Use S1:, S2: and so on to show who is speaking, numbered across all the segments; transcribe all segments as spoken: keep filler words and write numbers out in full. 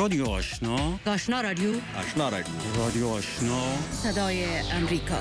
S1: رادیو آشنا،
S2: آشنا رادیو،
S1: آشنا رادیو، رادیو آشنا،
S2: صدای امریکا.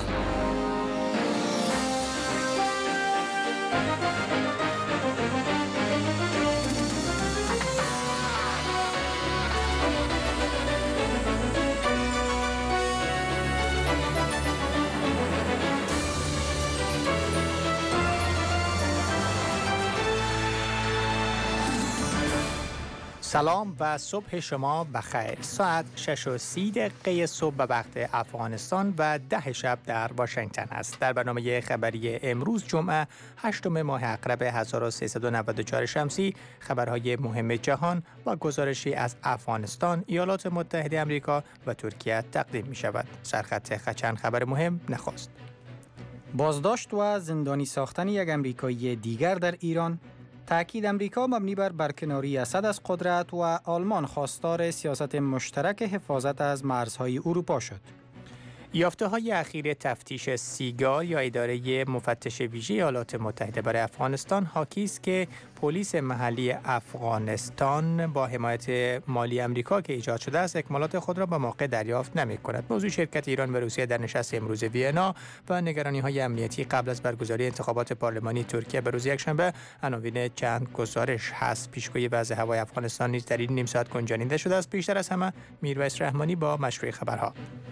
S3: سلام و صبح شما بخیر. ساعت شش و سی دقیقه صبح به وقت افغانستان و ده شب در واشنگتن است. در برنامه خبری امروز جمعه هشتم ماه اقرب هزار و سیصد و نود و چهار شمسی خبرهای مهم جهان و گزارشی از افغانستان، ایالات متحده آمریکا و ترکیه تقدیم می شود. سرخط خچن خبر مهم نخست. بازداشت و زندانی ساختن یک امریکایی دیگر در ایران. تأکید امریکا مبنی بر برکناری اسد از قدرت و آلمان خواستار سیاست مشترک حفاظت از مرزهای اروپا شد. یافته‌های اخیر تفتیش سیگا یا اداره مفتش ویژه ایالات متحده برای افغانستان حاکی است که پلیس محلی افغانستان با حمایت مالی امریکا که ایجاد شده است اکمالات خود را به موقع دریافت نمی‌کند. موضوع شرکت ایران و روسیه در نشست امروز وینا و نگرانی‌های امنیتی قبل از برگزاری انتخابات پارلمانی ترکیه به روز یکشنبه عناوین چند گزارش هست. پیشگویی وضع هوای افغانستان نیز در این نیم ساعت گنجانیده شده است. بیشتر از همه میرویس رحمانی با مشروع خبرها.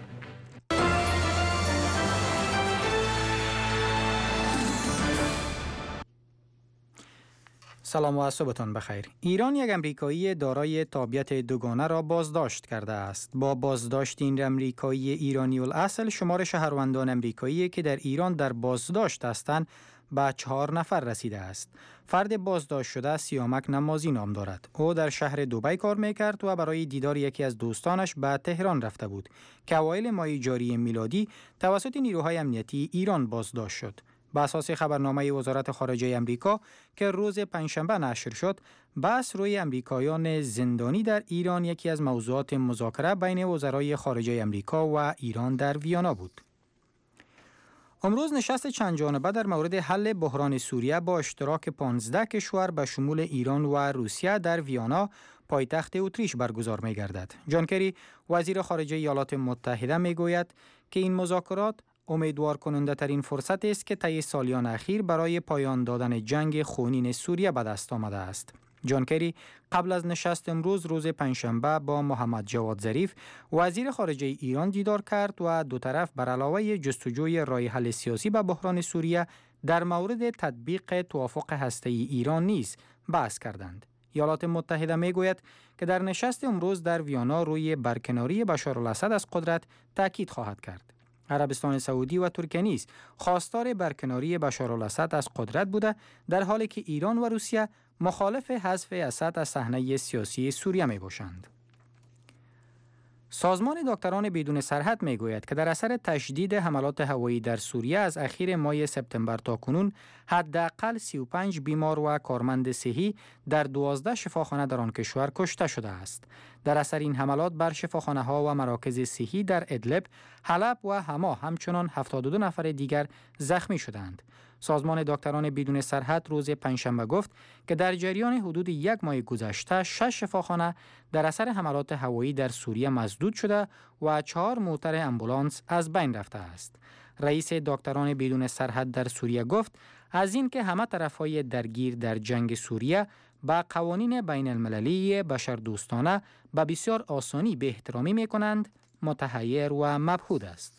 S3: سلام و صبحتان بخیر. ایران یک امریکایی دارای تابعیت دوگانه را بازداشت کرده است. با بازداشت این امریکایی ایرانی الاصل شمار شهروندان امریکایی که در ایران در بازداشت هستند به چهار نفر رسیده است. فرد بازداشت شده سیامک نمازی نام دارد. او در شهر دبی کار میکرد و برای دیدار یکی از دوستانش به تهران رفته بود که اوایل ماه جاری میلادی توسط نیروهای امنیتی ایران بازداشت شد. به اساس خبرنامه وزارت خارجه امریکا که روز پنجشنبه نشر شد، بحث روی امریکایان زندانی در ایران یکی از موضوعات مذاکره بین وزرای خارجه امریکا و ایران در ویانا بود. امروز نشست چند جانبه در مورد حل بحران سوریه با اشتراک پانزده کشور به شمول ایران و روسیه در ویانا پایتخت اتریش برگزار می گردد. جان کری وزیر خارجه ایالات متحده می گوید که این مذاکرات امیدوار کننده ترین فرصت است که طی سالیان اخیر برای پایان دادن جنگ خونین سوریه به دست آمده است. جان کری قبل از نشست امروز روز پنجشنبه با محمد جواد ظریف وزیر خارجه ایران دیدار کرد و دو طرف بر علاوه جستجوی راه حل سیاسی به بحران سوریه در مورد تطبیق توافق هسته‌ای ایران نیز بحث کردند. ایالات متحده میگوید که در نشست امروز در ویانا روی برکناری بشارالاسد از قدرت تاکید خواهد کرد. عربستان سعودی و ترکیه نیز خواستار برکناری بشارالاسد از قدرت بوده، در حالی که ایران و روسیه مخالف حذف اسد از صحنه سیاسی سوریه می باشند. سازمان دکتران بدون سرحد می گوید که در اثر تشدید حملات هوایی در سوریه از اخیر ماه سپتامبر تا کنون حداقل سی و پنج بیمار و کارمند صحی در دوازده شفاخانه در آن کشور کشته شده است. در اثر این حملات بر شفاخانه ها و مراکز صحی در ادلب، حلب و حما همچنان هفتاد و دو نفر دیگر زخمی شدند. سازمان دکتران بدون سرحد روز پنجشنبه گفت که در جریان حدود یک ماه گذشته شش شفاخانه در اثر حملات هوایی در سوریه مسدود شده و چهار موتر امبولانس از بین رفته است. رئیس دکتران بدون سرحد در سوریه گفت از این که همه طرفهای درگیر در جنگ سوریه با قوانین بین المللی بشردوستانه به بسیار آسانی به احترامی می کنند، متحیر و مبهوت است.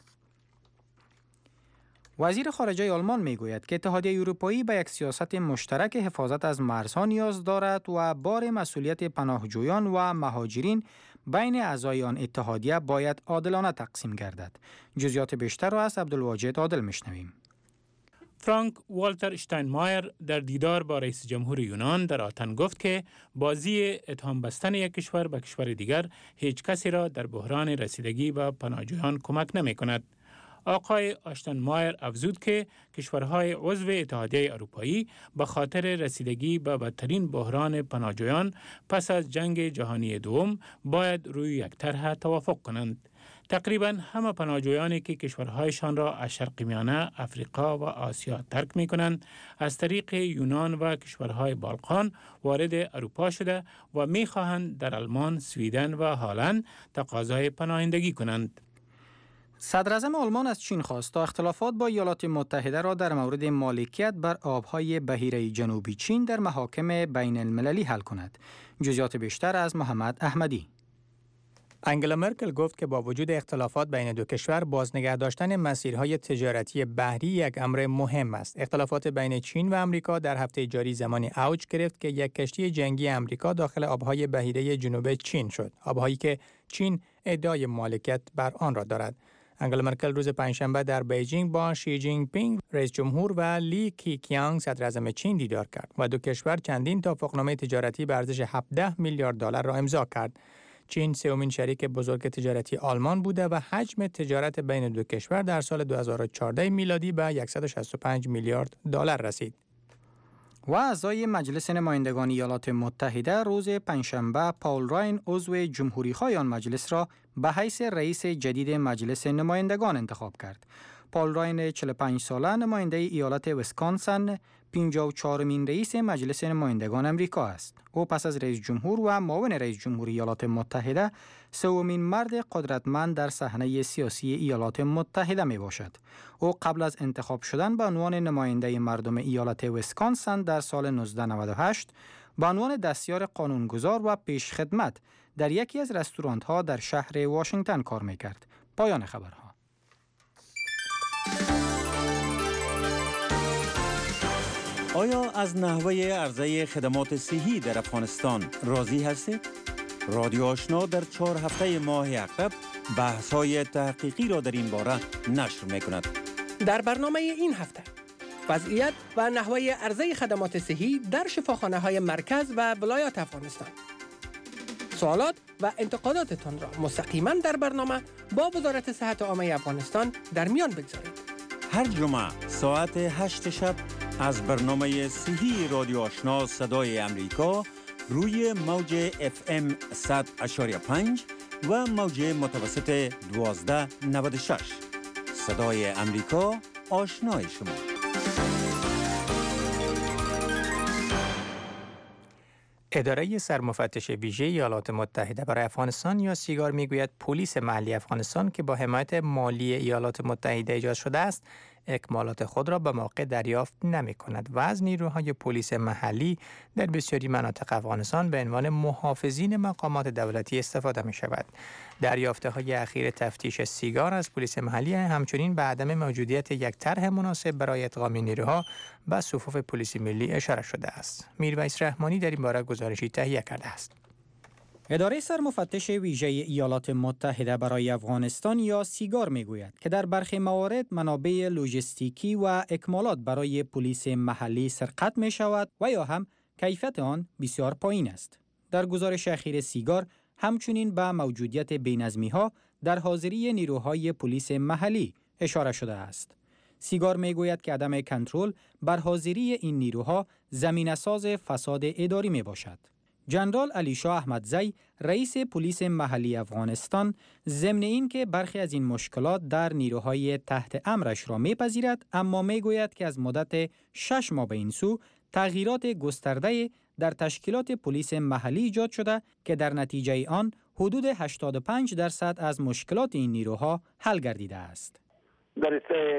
S3: وزیر خارجه آلمان می گوید که اتحادیه اروپایی به یک سیاست مشترک حفاظت از مرزها نیاز دارد و بار مسئولیت پناهجویان و مهاجرین بین اعضای آن اتحادیه باید عادلانه تقسیم گردد. جزئیات بیشتر را از عبدالواجد عادل میشنویم.
S4: فرانک والتر اشتاینمایر در دیدار با رئیس جمهور یونان در آتن گفت که بازی اتهام بستن یک کشور به کشور دیگر هیچ کسی را در بحران رسیدگی به پناهجویان کمک نمی کند. آقای آشتاینمایر افزود که کشورهای عضو اتحادیه اروپایی به خاطر رسیدگی به بدترین بحران پناهجویان پس از جنگ جهانی دوم باید روی یک طرح توافق کنند. تقریباً همه پناهجویانی که کشورهایشان را از شرق میانه، افریقا و آسیا ترک می کنند از طریق یونان و کشورهای بالقان وارد اروپا شده و می خواهند در آلمان، سویدن و هلند تقاضای پناهندگی کنند.
S3: صدر اعظم آلمان از چین خواست تا اختلافات با ایالات متحده را در مورد مالکیت بر آبهای بحیره جنوبی چین در محاکم بین المللی حل کند. جزئیات بیشتر از محمد احمدی.
S5: انگلا مرکل گفت که با وجود اختلافات بین دو کشور، بازنگه داشتن مسیرهای تجارتی بحری یک امر مهم است. اختلافات بین چین و آمریکا در هفته جاری زمانی اوج گرفت که یک کشتی جنگی آمریکا داخل آبهای بحیره جنوب چین شد، آبهایی که چین ادعای مالکیت بر آن را دارد. انگلا مرکل روز پنجشنبه در بیجینگ با شی جین پینگ رئیس جمهور و لی کیکیانگ صدر اعظم چین دیدار کرد و دو کشور چندین توافقنامه تجارتی به ارزش هفده میلیارد دلار را امضا کرد. چین سومین شریک بزرگ تجارتی آلمان بوده و حجم تجارت بین دو کشور در سال دو هزار و چهارده میلادی به صد و شصت و پنج میلیارد دلار رسید.
S3: و اعضای مجلس نمایندگان ایالات متحده روز پنجشنبه پاول راین عضو جمهوری‌خواه آن مجلس را به حیث رئیس جدید مجلس نمایندگان انتخاب کرد. پاول راین چهل و پنج ساله نماینده ایالت ویسکانسن پنجاه و چهارمین رئیس مجلس نمایندگان امریکا است. او پس از رئیس جمهور و معاون رئیس جمهور ایالات متحده سومین مرد قدرتمند در صحنه سیاسی ایالات متحده می باشد. او قبل از انتخاب شدن به عنوان نماینده مردم ایالت ویسکانسن در سال نوزده نود و هشت به عنوان دستیار قانونگذار و پیشخدمت در یکی از رستوران‌ها در شهر واشنگتن کار می‌کرد. پایان خبرها.
S1: آیا از نحوه عرضه خدمات صحی در افغانستان راضی هستید؟ رادیو آشنا در چهار هفته ماه عقب بحث‌های تحقیقی را در این باره نشر می‌کند.
S6: در برنامه این هفته وضعیت و نحوه عرضه خدمات صحی در شفاخانه‌های مرکز و ولایات افغانستان. سوالات و انتقاداتتان را مستقیما در برنامه با وزارت صحت عامه افغانستان در میان بگذارید.
S1: هر جمعه ساعت هشت شب از برنامه صحی رادیو آشنا صدای امریکا روی موج اف ام صد و پنج و موج متوسط دوازده نود و شش. صدای امریکا، آشنای شما.
S5: اداره سرمفتش ویژه ایالات متحده برای افغانستان یا سیگار میگوید پلیس محلی افغانستان که با حمایت مالی ایالات متحده ایجاد شده است، اکمالات خود را به موقع دریافت نمی کند و از نیروهای پلیس محلی در بسیاری مناطق افغانستان به عنوان محافظین مقامات دولتی استفاده می شود. دریافته های اخیر تفتیش سیگار از پلیس محلی همچنین به عدم موجودیت یک طرح مناسب برای ادغام نیروها به صفوف پلیس ملی اشاره شده است. میرویس رحمانی در این باره گزارشی تهیه کرده است.
S3: اداره سرمفتش ویژه ایالات متحده برای افغانستان یا سیگار میگوید که در برخی موارد منابع لوجستیکی و اکمالات برای پلیس محلی سرقت می شود و یا هم کیفیت آن بسیار پایین است. در گزارش اخیر سیگار همچنین به موجودیت بی‌نظمی ها در حاضری نیروهای پلیس محلی اشاره شده است. سیگار میگوید که عدم کنترل بر حاضری این نیروها زمینه‌ساز فساد اداری می باشد. جنرال علیشاه احمدزی رئیس پلیس محلی افغانستان ضمن این که برخی از این مشکلات در نیروهای تحت امرش را میپذیرد، اما میگوید که از مدت شش ماه به این سو تغییرات گسترده در تشکیلات پلیس محلی ایجاد شده که در نتیجه آن حدود هشتاد و پنج درصد از مشکلات این نیروها حل گردیده است.
S7: در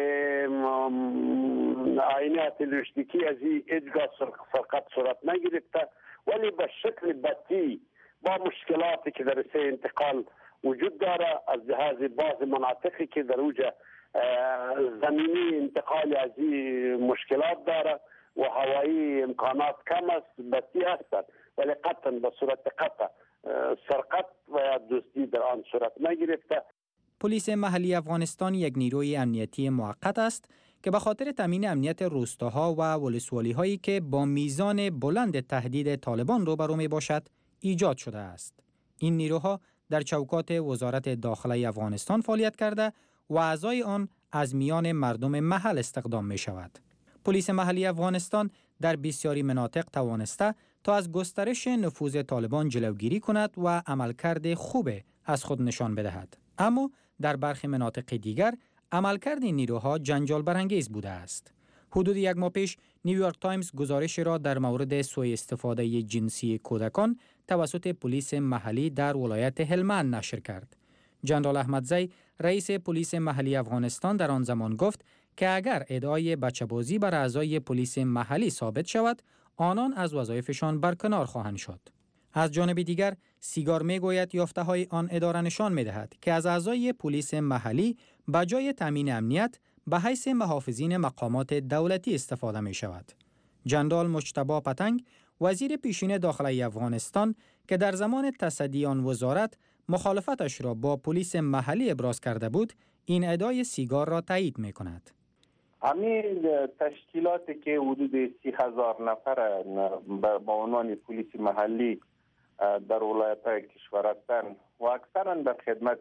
S7: عینیت لوجستیکی از این ادگاه سرقت صورت نگرفته، ولی به شکل بدی با مشکلاتی که در سه انتقال وجود داره از لحاظ بعض مناطقی که در اوجه زمینی انتقال از این مشکلات داره و هوایی امکانات کم است، بدی هستند، ولی قطعا به صورت قطع سرقت و دزدی در آن صورت نگرفته.
S3: پلیس محلی افغانستان یک نیروی امنیتی موقت است که به خاطر تامین امنیت روستاها و ولسوالی‌هایی که با میزان بلند تهدید طالبان روبرو می‌باشد ایجاد شده است. این نیروها در چوکات وزارت داخله افغانستان فعالیت کرده و اعضای آن از میان مردم محل استخدام می‌شود. پلیس محلی افغانستان در بسیاری مناطق توانسته تا از گسترش نفوذ طالبان جلوگیری کند و عملکرد خوب از خود نشان بدهد. اما در برخی مناطق دیگر عملکرد این نیروها جنجال برانگیز بوده است. حدود یک ماه پیش نیویورک تایمز گزارش را در مورد سوء استفاده جنسی کودکان توسط پلیس محلی در ولایت هلمند نشر کرد. جنرال احمدزی رئیس پلیس محلی افغانستان در آن زمان گفت که اگر ادعای بچه‌بازی بر اعضای پلیس محلی ثابت شود، آنان از وظایفشان برکنار خواهند شد. از جانب دیگر، سیگار میگوید یافته‌های آن اداره نشان می‌دهد که از اعضای پلیس محلی بجای تامین امنیت به حیث محافظین مقامات دولتی استفاده می‌شود. جنرال مجتبی پتنگ، وزیر پیشین داخلی افغانستان که در زمان تصدی آن وزارت مخالفتش را با پلیس محلی ابراز کرده بود، این ادعای سیگار را تایید می‌کند.
S8: همین تشکیلاتی که حدود سی هزار نفر با عنوان پلیس محلی در ولایت‌های کشور هستند و اکثرا در خدمت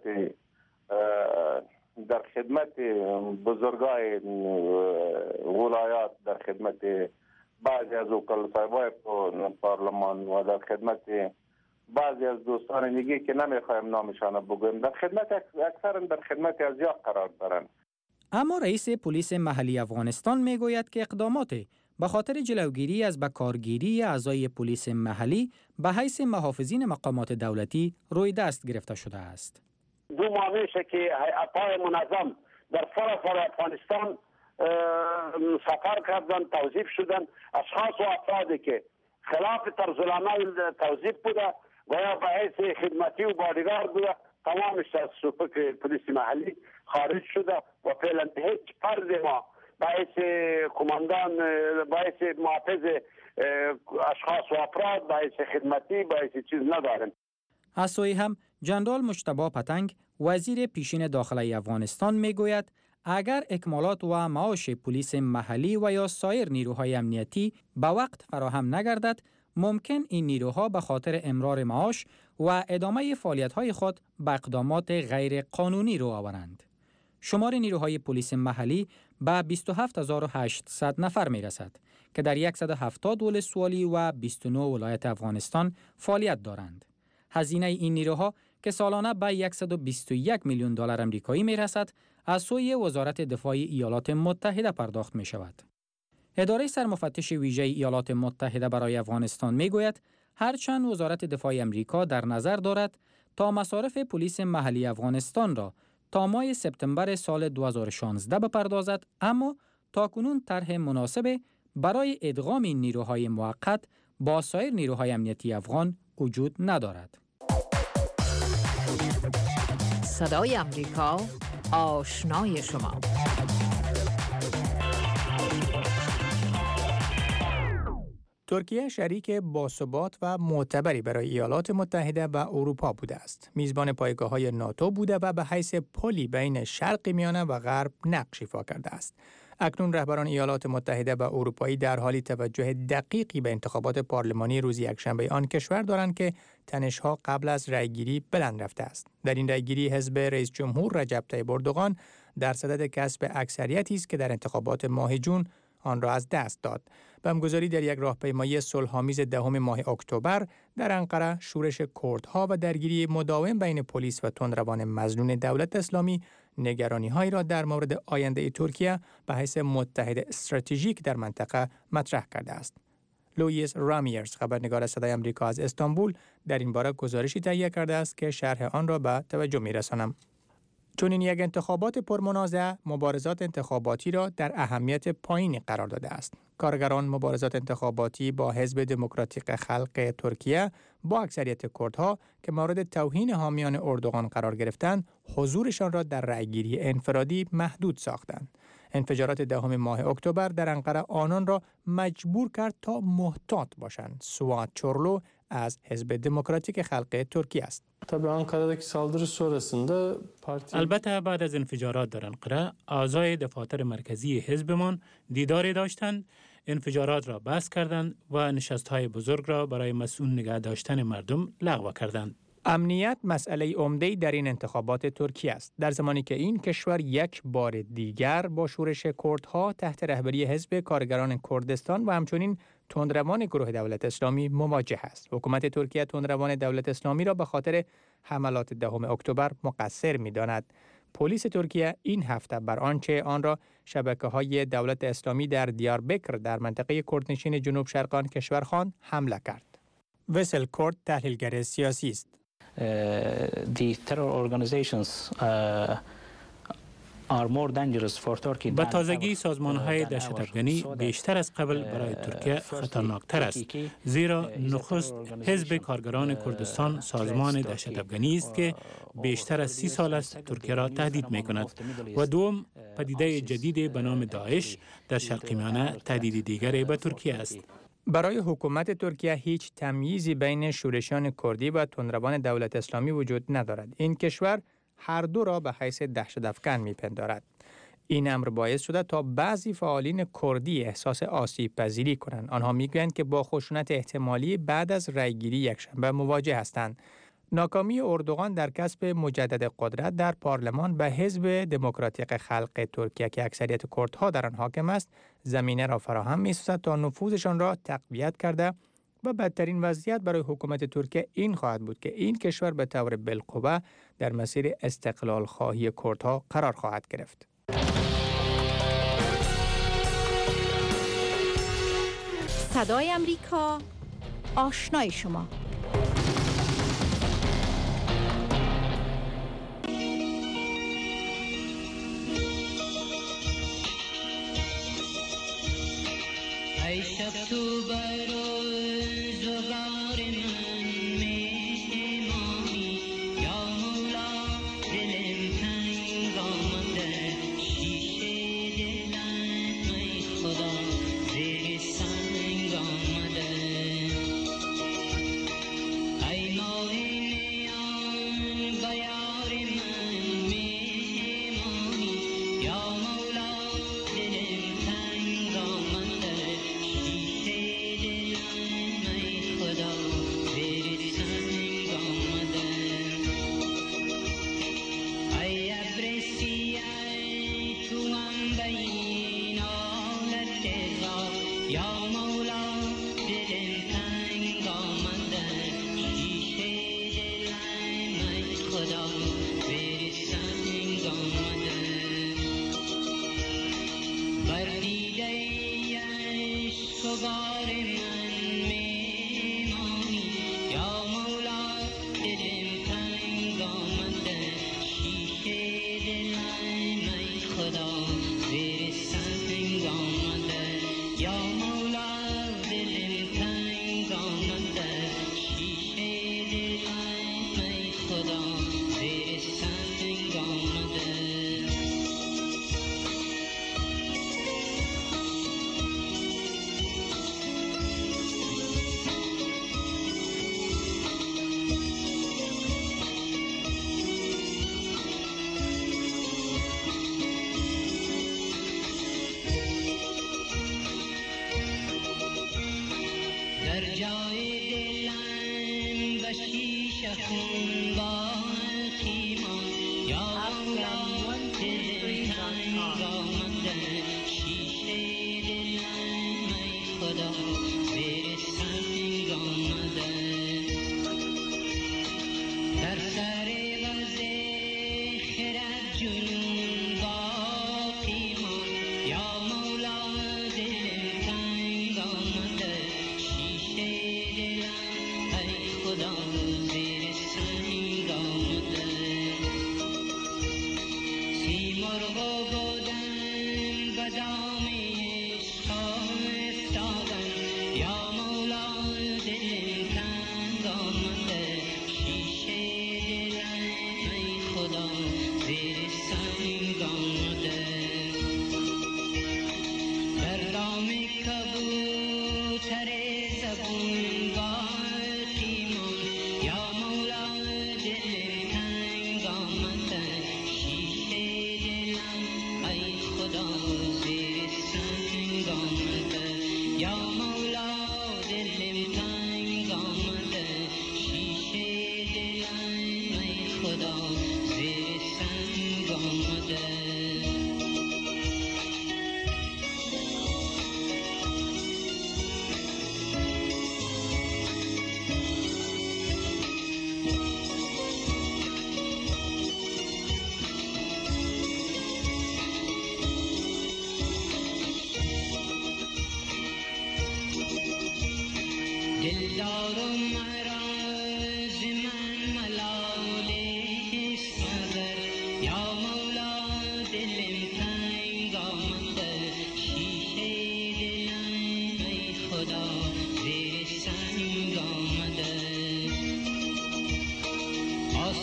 S8: در خدمت بزرگای ولایات، در خدمت بعضی از وکلا صاحبای پارلمان و در خدمت بعضی از دوستان دیگه که نمیخوایم نامشان بگویم، در خدمت اکثرا در خدمت ازیا قرار دارند.
S3: اما رئیس پلیس محلی افغانستان میگوید که اقدامات به خاطر جلوگیری از بکارگیری اعضای پلیس محلی به حیث محافظین مقامات دولتی روی دست گرفته شده است.
S7: دو ماه میشه که هیئت‌های منظم در سراسر افغانستان سفر کردن، توظیف شدن، اشخاص و افرادی که خلاف طرز العمل توظیف بوده و یا به حیث خدمتی و بادیگارد بوده، تمامش از سوپک پلیس محلی خارج شده و فعلا هیچ فرد ما به حیث کماندان، به حیث محافظ اشخاص و افراد، به حیث خدمتی، به حیث چیز نداریم.
S3: از سوی هم جنرال مجتبی پتنگ، وزیر پیشین داخلی افغانستان میگوید اگر اکمالات و معاش پلیس محلی و یا سایر نیروهای امنیتی به وقت فراهم نگردد، ممکن این نیروها به خاطر امرار معاش و ادامه فعالیت‌های خود به اقدامات غیر قانونی رو آورند. شمار نیروهای پلیس محلی به بیست و هفت هزار و هشتصد نفر میرسد که در صد و هفتاد ولسوالی و بیست و نه ولایت افغانستان فعالیت دارند. هزینه این نیروها که سالانه به صد و بیست و یک میلیون دلار آمریکایی میرسد، از سوی وزارت دفاع ایالات متحده پرداخت می شود. اداره سرمفتش ویژه ایالات متحده برای افغانستان می گوید هرچند وزارت دفاع آمریکا در نظر دارد تا مصارف پلیس محلی افغانستان را تا ماه سپتامبر سال دو هزار و شانزده بپردازد، اما تاکنون طرح مناسب برای ادغام این نیروهای موقت با سایر نیروهای امنیتی افغان وجود ندارد.
S2: صدای امریکا، آشنای شما.
S5: ترکیه شریک باثبات و معتبری برای ایالات متحده و اروپا بوده است. میزبان پایگاه‌های ناتو بوده و به حیث پلی بین شرق میانه و غرب نقش ایفا کرده است. اکنون رهبران ایالات متحده و اروپایی در حالی توجه دقیقی به انتخابات پارلمانی روز یکشنبه آن کشور دارند که تنش‌ها قبل از رأیگیری بلند رفته است. در این رأیگیری حزب رئیس جمهور رجب طیب اردوغان در صدد کسب اکثریتی است که در انتخابات ماه جون آن را از دست داد. بمگذاری در یک راهپیمایی صلح‌آمیز دهم ماه اکتبر در انقره، شورش کردها و درگیری مداوم بین پلیس و تندروان مظنون دولت اسلامی نگرانی‌هایی را در مورد آینده ترکیه به حیث متحد استراتژیک در منطقه مطرح کرده است. لوئیس رامیرز، خبرنگار صدای آمریکا از استانبول، در این باره گزارشی تهیه کرده است که شرح آن را به توجه می‌رسانم. چون این یک انتخابات پرمنازع، مبارزات انتخاباتی را در اهمیت پایینی قرار داده است. کارگران مبارزات انتخاباتی با حزب دموکراتیک خلق ترکیه با اکثریت کردها که مورد توهین حامیان اردوغان قرار گرفتند، حضورشان را در رأیگیری انفرادی محدود ساختند. انفجارات دهم ماه اکتبر در انقره آنان را مجبور کرد تا محتاط باشند. سوات چورلو از حزب دموکراتیک خلق ترکیه است.
S4: البته بعد از انفجارات در انقره، اعضای دفاتر مرکزی حزبمان دیداری داشتند، انفجارات را بس کردند و نشست‌های بزرگ را برای مسئول نگه داشتن مردم لغو کردند.
S5: امنیت مسئله عمده‌ای در این انتخابات ترکیه است، در زمانی که این کشور یک بار دیگر با شورش کردها تحت رهبری حزب کارگران کردستان و همچنین تندروان گروه دولت اسلامی مواجه است. حکومت ترکیه تندروان دولت اسلامی را به خاطر حملات دهم اکتبر مقصر می‌داند. پلیس ترکیه این هفته بر آنچه آن را شبکه‌های دولت اسلامی در دیاربکر در منطقه کردنشین جنوب شرق آن کشور خواند حمله کرد. وسل کورد تحلیلگر سیاسی است.
S9: Uh, the terror organizations uh, are more dangerous for Turkey.
S4: به تازگی سازمان‌های دهشت‌افغانی بیشتر از قبل برای ترکیه خطرناکتر است، زیرا نخست حزب کارگران کردستان سازمان دهشت‌افغانی است که بیشتر از سی سال است ترکیه را تهدید می‌کند و دوم پدیده جدید به نام داعش در شرق میانه تهدید دیگری به ترکیه است.
S5: برای حکومت ترکیه هیچ تمییزی بین شورشیان کردی و تندروان دولت اسلامی وجود ندارد. این کشور هر دو را به حیث دهشت‌افکن می‌پندارد. این امر باعث شده تا بعضی فعالین کردی احساس آسیب پذیری کنند. آنها میگویند که با خشونت احتمالی بعد از رأیگیری یکشنبه مواجه هستند. ناکامی اردوغان در کسب مجدد قدرت در پارلمان به حزب دموکراتیک خلق ترکیه که اکثریت کردها در آن حاکم است، زمینه را فراهم می‌سازد تا نفوذشان را تقویت کرده و بدترین وضعیت برای حکومت ترکیه این خواهد بود که این کشور به طور بالقوه در مسیر استقلال خواهی کردها قرار خواهد گرفت.
S2: صدای امریکا، آشنای شما.
S10: ای شب تو بروز و غار من مهمانی، یا مولا دلم تنگ آمده، شیشه دلم ای خدا زیر سنگ آمده. ای ماه نیان به یار من مهمانی، یا مولا دلم تنگ آمده، در جای دلم به شیشه خون با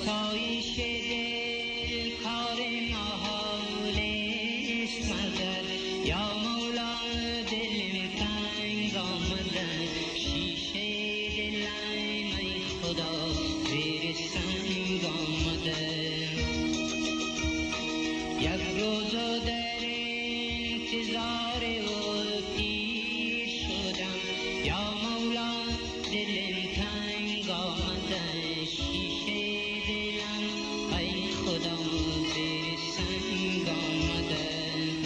S10: ستایش دل کار محال است مگر یا مولا دل تنگ آمدن شیشه دلم ای خدا زیر سنگ آمدن یک روز در انتظار او پیر شدم یا مولا دلم تنگ آمدن شیشه دلم ای خدا زیر سنگ آمدن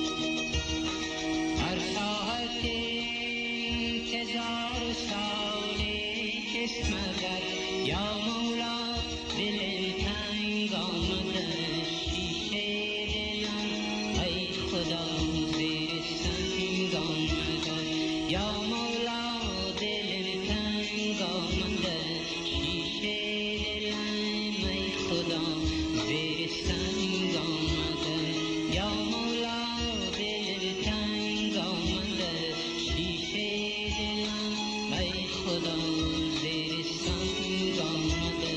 S10: هر ساعت انتظار ساله است مگر یا مولا دلم تنگ آمدن شیشه دلم ای خدا زیر سنگ آمدن یا مولا دلم تنگ آمدن شیشه دلم ای خدا زیر سنگ آمدن یا مولا دلم تنگ آمدن شیشه دلم ای خدا زیر سنگ آمدن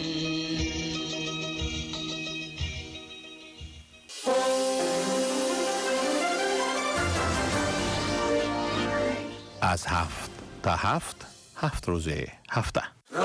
S11: از هفت تا هفت هفت روزه هفته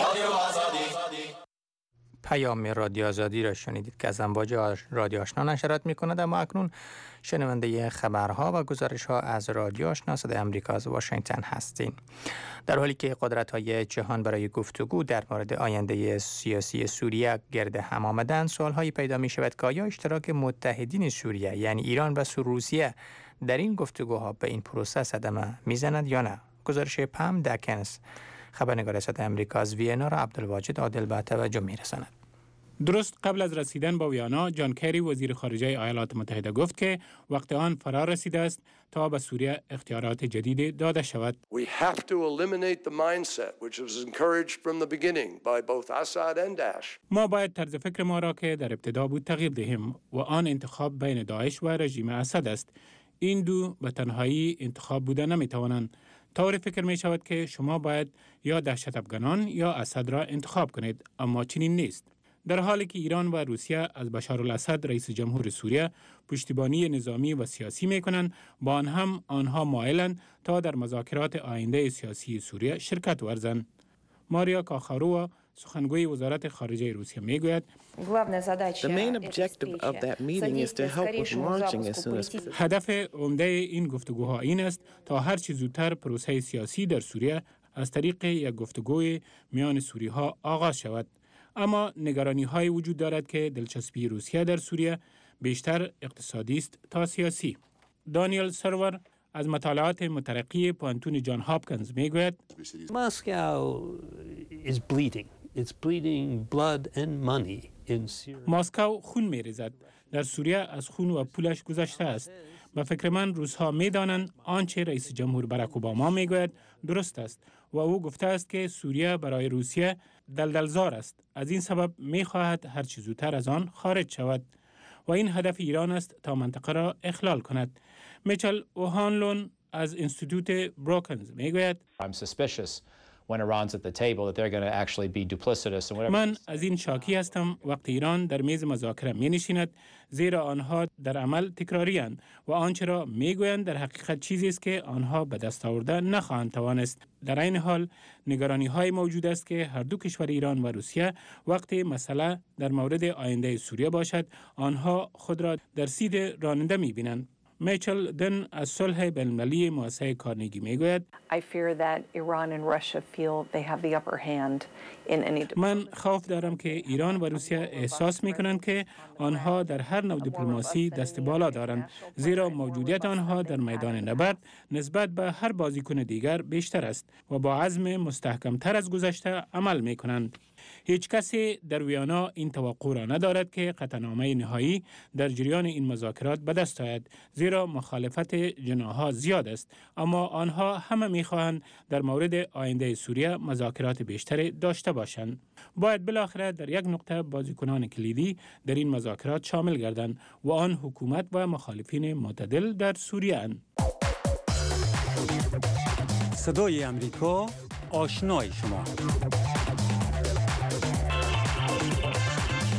S5: پیام رادیو آزادی را شنیدید که از امواج رادیو آشنا نشرات می‌کند. اما اکنون شنونده خبرها و گزارش‌ها از رادیو آشنا صدای آمریکا از واشنگتن هستین. در حالی که قدرت‌های جهان برای گفتگو در مورد آینده سیاسی سوریه گرد هم آمدند، سوال‌هایی پیدا می‌شود که آیا اشتراک متحدین سوریه یعنی ایران و روسیه در این گفتگوها به این پروسه صدمه می‌زند یا نه؟ گزارش پم دکنز خبرنگار صدای آمریکا از وینا را عبدالواجد عادل به توجه می‌رساند.
S4: درست قبل از رسیدن به ویانا، جان کری وزیر خارجه ایالات متحده گفت که وقت آن فرا رسیده است تا به سوریه اختیارات جدید داده شود.
S12: We have to eliminate the mindset which was encouraged from the beginning by both Assad and Daesh.
S4: ما باید طرز فکر ما را که در ابتدا بود تغییر دهیم و آن انتخاب بین داعش و رژیم اسد است. این دو به تنهایی انتخاب بوده نمیتوانند. طور فکر می شود که شما باید یا دهشت افغانان یا اسد را انتخاب کنید، اما چنین نیست. در حالی که ایران و روسیه از بشار الاسد رئیس جمهور سوریه پشتیبانی نظامی و سیاسی می کنند، با آن هم آنها مایلند تا در مذاکرات آینده سیاسی سوریه شرکت ورزند. ماریا کاخاروا سخنگوی وزارت خارجه روسیه می گوید
S13: The main objective of that meeting is to help with launching as soon as possible.
S4: هدف عمده این گفتگوها این است تا هر چه زودتر پروسه سیاسی در سوریه از طریق یک گفتگوی میان سوری ها آغاز شود. اما نگرانی های وجود دارد که دلچسپی روسیه در سوریه بیشتر اقتصادی است تا سیاسی. دانیل سرور از مطالعات مترقی پانتون جان هاپکینز می گوید
S14: Moscow is bleeding. It's bleeding blood and money in Syria.
S4: مسکو خون می ریزد. در سوریه از خون و پولش گذشته است. به فکر من روس‌ها می دانند آنچه رئیس جمهور باراک اوباما می گوید درست است و او گفته است که سوریه برای روسیه دلدلزار است. از این سبب می خواهد هر چه زودتر از آن خارج شود و این هدف ایران است تا منطقه را اخلال کند. میچل اوهانلون از انستیتوت بروکنز می گوید
S15: I'm suspicious when Iran's at the table that they're going to actually be duplicitous and whatever.
S4: من از این شاکی هستم وقت ایران در میز مذاکره می نشیند، زیرا آنها در عمل تکراری‌اند و آنچه را می گویند در حقیقت چیزی است که آنها به دست آورده نخواهند توانست. در این حال نگرانی های موجود است که هر دو کشور ایران و روسیه وقتی مسئله در مورد آینده سوریه باشد آنها خود را در سید راننده می بینند. میچل دن از صلح بین‌المللی مؤسسه کارنگی میگوید من خوف دارم که ایران و روسیه احساس میکنند که آنها در هر نوع دیپلماسی دست بالا دارند، زیرا موجودیت آنها در میدان نبرد نسبت به هر بازیکن دیگر بیشتر است و با عزم مستحکمتر از گذشته عمل میکنند. هیچ کسی در ویانا این توقع را ندارد که قطعنامه نهایی در جریان این مذاکرات به دست آید، زیرا مخالفت جناح‌ها زیاد است، اما آنها همه می‌خواهند در مورد آینده سوریه مذاکرات بیشتری داشته باشند. باید بالاخره در یک نقطه بازیکنان کلیدی در این مذاکرات شامل گردند و آن حکومت و مخالفین معتدل در سوریه اند.
S1: صدای امریکا آشنای شما.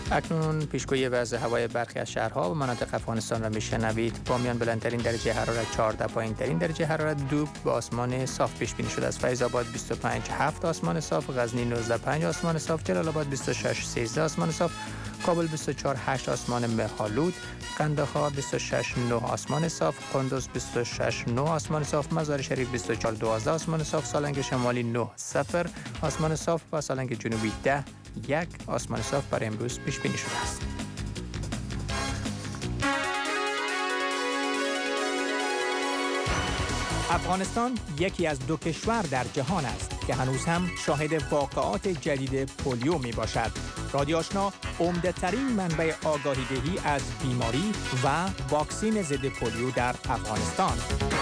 S5: اکنون پیشگویی وضع هوای برخی از شهرها و مناطق افغانستان را میشنوید. بامیان بلندترین درجه حرارت چهارده، پایینترین درجه حرارت دو با آسمان صاف پیش بینی شده است. فیض آباد بیست و پنج هفت آسمان صاف، غزنی نوزده پنج آسمان صاف، جلال آباد بیست و شش سیزده آسمان صاف، کابل بیست و چهار هشت آسمان مه‌آلود، قندهار بیست و شش نه آسمان صاف، قندوز بیست و شش نه آسمان صاف، مزار شریف بیست و چهار دوازده آسمان صاف، سالنگ شمالی نه صفر آسمان صاف و سالنگ جنوبی ده یک آسمان صاف برای امروز پیش بینی شده است. افغانستان یکی از دو کشور در جهان است که هنوز هم شاهد واقعات جدید پولیو می باشد. رادیو آشنا عمده ترین منبع آگاهی دهی از بیماری و واکسین ضد پولیو در افغانستان.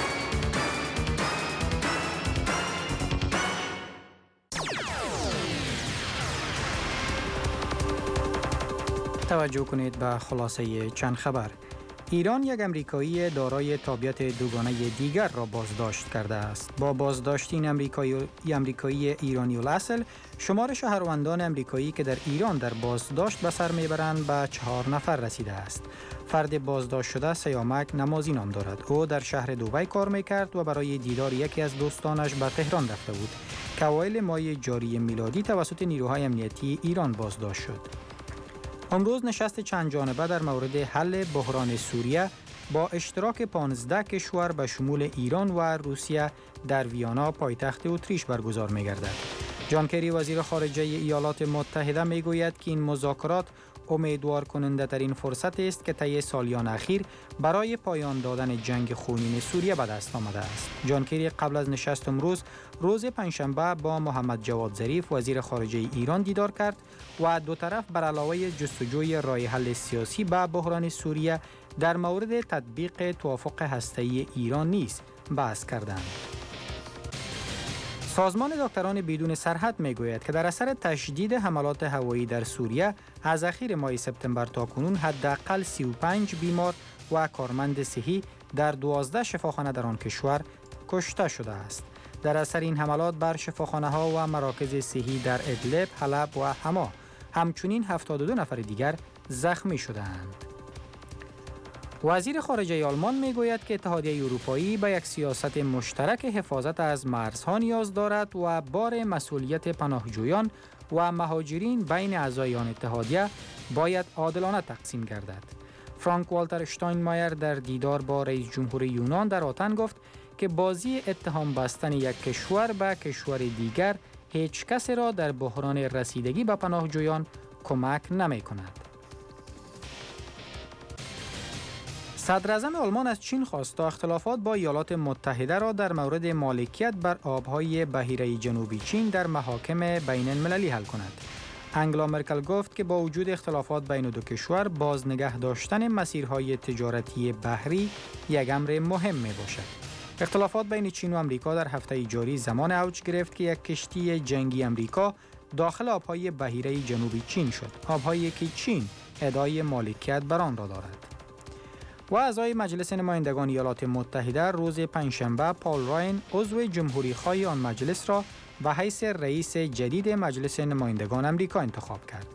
S3: توجه کنید به خلاصه چند خبر. ایران یک امریکایی دارای تابعیت دوگانه دیگر را بازداشت کرده است. با بازداشت این امریکایی امریکایی ایرانی الاصل، شمار شهروندان امریکایی که در ایران در بازداشت به سر میبرند به چهار نفر رسیده است. فرد بازداشت شده سیامک نمازی نام دارد. او در شهر دبی کار میکرد و برای دیدار یکی از دوستانش به تهران رفته بود که اوایل ماه جاری میلادی توسط نیروهای امنیتی ایران بازداشت شد. امروز نشست چند جانبه در مورد حل بحران سوریه با اشتراک پانزده کشور به شمول ایران و روسیه در ویانا پایتخت اتریش برگزار می‌گردد. جان کری وزیر خارجه ایالات متحده میگوید که این مذاکرات امیدوار کننده ترین فرصت است که طی سالیان اخیر برای پایان دادن جنگ خونین سوریه به دست آمده است. جان کری قبل از نشست امروز روز پنجشنبه با محمد جواد ظریف وزیر خارجه ایران دیدار کرد و دو طرف بر علاوه جستجوی راه حل سیاسی به بحران سوریه در مورد تطبیق توافق هسته‌ای ایران نیز بحث کردند. سازمان دکتران بدون سرحد میگوید که در اثر تشدید حملات هوایی در سوریه از اخیر ماه سپتامبر تا کنون حداقل سی و پنج بیمار و کارمند صحی در دوازده شفاخانه در آن کشور کشته شده است. در اثر این حملات بر شفاخانه‌ها و مراکز صحی در ادلب، حلب و حما همچنین هفتاد و دو نفر دیگر زخمی شدند. وزیر خارجه آلمان میگوید که اتحادیه اروپایی به یک سیاست مشترک حفاظت از مرزها نیاز دارد و بار مسئولیت پناهجویان و مهاجرین بین اعضای آن اتحادیه باید عادلانه تقسیم گردد. فرانک والتر اشتاینمایر در دیدار با رئیس جمهور یونان در آتن گفت که بازی اتهام بستن یک کشور به کشور دیگر هیچ کسی را در بحران رسیدگی به پناهجویان کمک نمی کند. صدر اعظم آلمان از چین خواست تا اختلافات با ایالات متحده را در مورد مالکیت بر آبهای بحیره جنوبی چین در محاکم بین المللی حل کند. انگلا مرکل گفت که با وجود اختلافات بین دو کشور، باز نگه داشتن مسیرهای تجارتی بحری یک امر مهم می باشد. اختلافات بین چین و آمریکا در هفته جاری زمان اوج گرفت که یک کشتی جنگی آمریکا داخل آبهای بحیره جنوبی چین شد. آبهایی که چین ادعای مالکیت بر آن را دارد. و اعضای مجلس نمایندگان ایالات متحده روز پنجشنبه پال راین عضو جمهوری خواه آن مجلس را به حیث رئیس جدید مجلس نمایندگان آمریکا انتخاب کرد.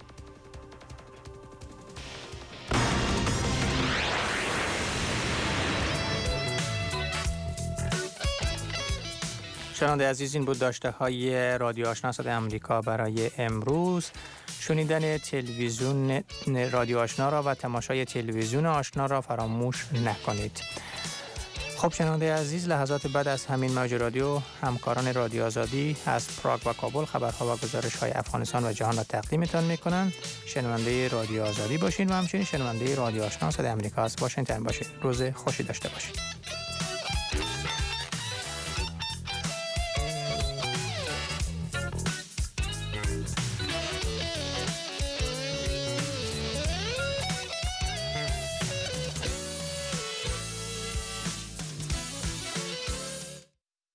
S5: شنونده عزیز، این بود داشته های رادیو آشنا صدای آمریکا برای امروز. شنیدن تلویزیون رادیو آشنا را و تماشای تلویزیون آشنا را فراموش نکنید. خب شنونده عزیز، لحظات بعد از همین موج رادیو همکاران رادیو آزادی از پراگ و کابل خبرها و گزارش های افغانستان و جهان را تقدیمتان میکنند. شنونده رادیو آزادی باشین و همچنین شنونده رادیو آشنا صدای آمریکا از واشنگتن باشید. روز خوشی داشته باشید.